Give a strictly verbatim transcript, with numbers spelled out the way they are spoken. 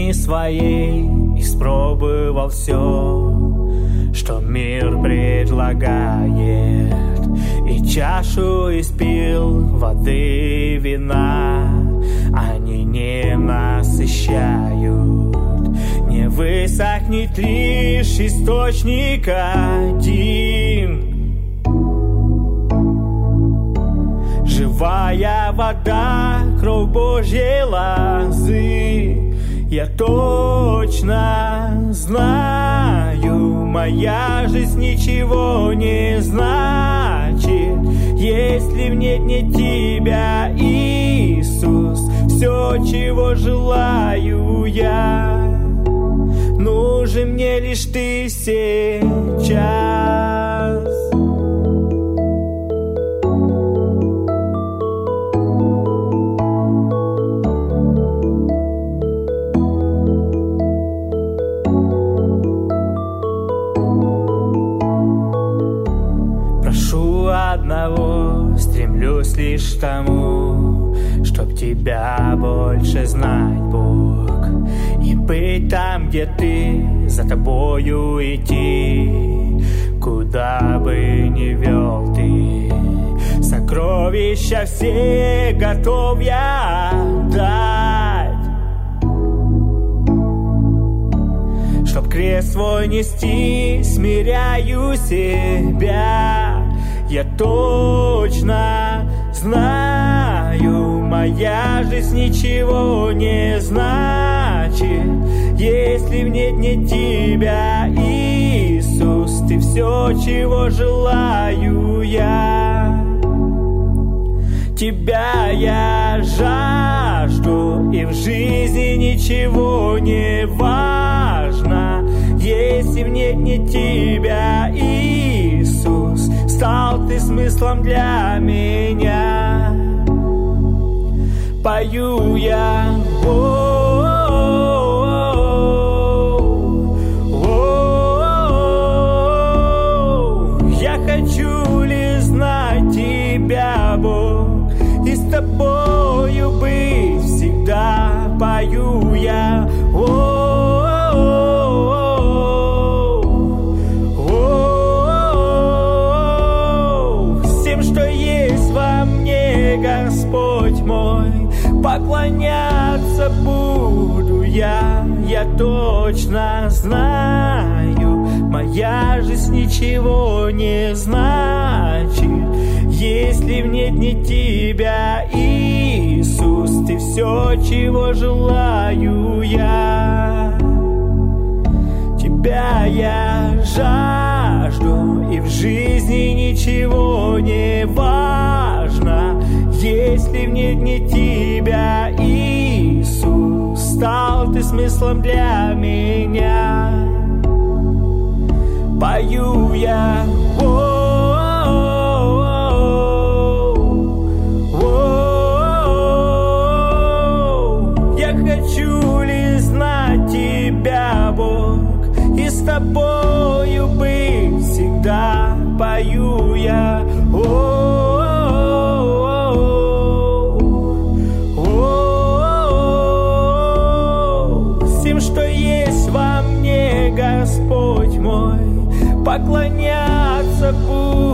жизни своей испробовал все, что мир предлагает, и чашу испил воды, вина. Они не насыщают, не высохнет лишь источник один. Живая вода, кровь Божьей лозы. Я точно знаю, моя жизнь ничего не значит, если в ней нет тебя, Иисус. Все, чего желаю я, нужен мне лишь ты сейчас. Одного стремлюсь лишь к тому, чтоб тебя больше знать, Бог, и быть там, где ты, за тобою идти, куда бы ни вел ты. Сокровища все готов я отдать, чтоб крест свой нести, смиряю себя. Я точно знаю, моя жизнь ничего не значит, если в ней нет тебя, Иисус. Ты все, чего желаю я. Тебя я жажду, и в жизни ничего не важно, если в ней нет тебя, Иисус. Стал ты смыслом для меня. Пою я, я хочу лишь знать тебя, Бог, и с тобою быть всегда. Пою я, Господь мой, поклоняться буду я. Я точно знаю, моя жизнь ничего не значит, если в ней нет тебя, Иисус. Ты все, чего желаю я. Тебя я жажду, и в жизни ничего не важно, если в ней нет тебя, Иисус. Стал ты смыслом для меня. Пою я, я хочу лишь знать тебя, Бог, и с тобою быть всегда. Пою я, всем, что Господь мой, поклоняться буду.